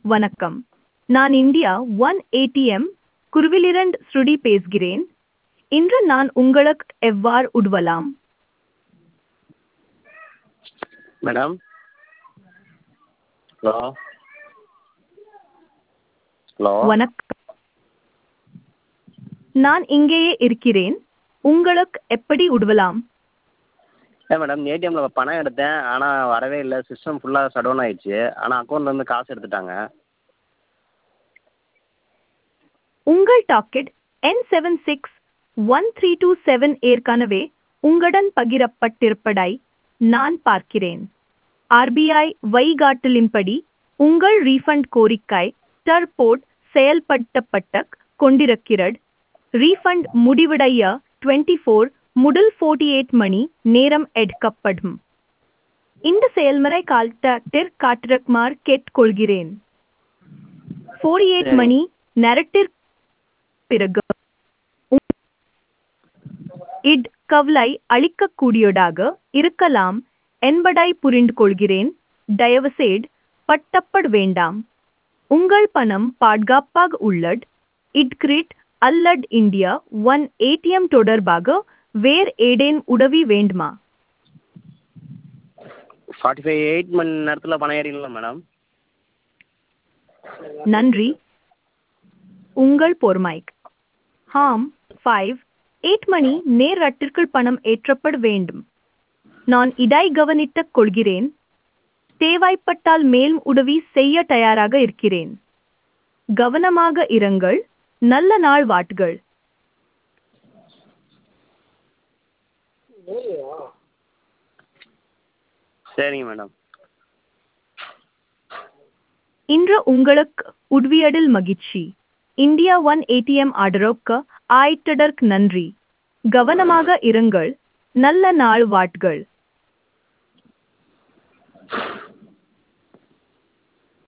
வணக்கம். நான் India one ATM குருவிலிருந்து ஸ்ருதி பேசுகிறேன். இன்று நான் உங்களுக்கு எவ்வாறு உதவலாம்? மேடம். ஹலோ. ஹலோ. வணக்கம். நான் இங்கேயே இருக்கிறேன். உங்களுக்கு எப்படி உதவலாம்? மேடம், ஏடிஎம்மில் பணம் எடுத்தேன். ஆனால் வரவே இல்லை. சிஸ்டம் ஃபுல்லாக ஷட் டவுன் ஆயிடுச்சு. ஆனால் அக்கௌண்ட்லேருந்து காசு எடுத்துட்டாங்க. உங்கள் டாக்கெட் N761327 ஏற்கனவே உங்களுடன் பகிரப்பட்டிருப்பதை நான் பார்க்கிறேன். ஆர்பிஐ வழிகாட்டலின்படி உங்கள் ரீஃபண்ட் கோரிக்கை தற்போது செயல்படுத்தப்பட்டு கொண்டிருக்கிறது. ரீஃபண்ட் முடிவடைய 24 முதல் 48 மணி நேரம் எடுக்கப்படும். இந்த செயல்முறை காலத்திற்கு காத்திருக்குமாறு கேட்டுக்கொள்கிறேன். 48 சரி. மணி நேரத்திற்கு பிறகு இது கவலை அளிக்கக்கூடியதாக இருக்கலாம் என்பதை புரிந்து கொள்கிறேன். தயவுசெய்து பட்டப்பட வேண்டாம். உங்கள் பணம் பாதுகாப்பாக உள்ளது. இட்கிரிட் அல்லது இந்தியா ஒன் ஏடிஎம் தொடர்பாக வேறு ஏதேனும் உதவி வேண்டுமா? 8 மணி நேரத்தில் பணம் ஏறிடலாம் மேடம். நன்றி உங்கள் பொறுமைக்கு. ஆம், 8 மணி நேரத்திற்குள் பணம் ஏற்றப்பட வேண்டும். நான் இதை கவனித்துக் கொள்கிறேன். தேவைப்பட்டால் மேலும் உதவி செய்ய தயாராக இருக்கிறேன். கவனமாக இருங்கள். நல்ல நாள் வாழ்த்துகள். சரிங்க மேடம். இன்று உங்களுக்கு உதவியதில் மகிழ்ச்சி. இந்தியா ஒன் ஏடிஎம் ஆர்டருக்கு ஆயிட்டதற்கு நன்றி. கவனமாக இருங்கள். நல்ல நாள் வாழ்த்துகள்.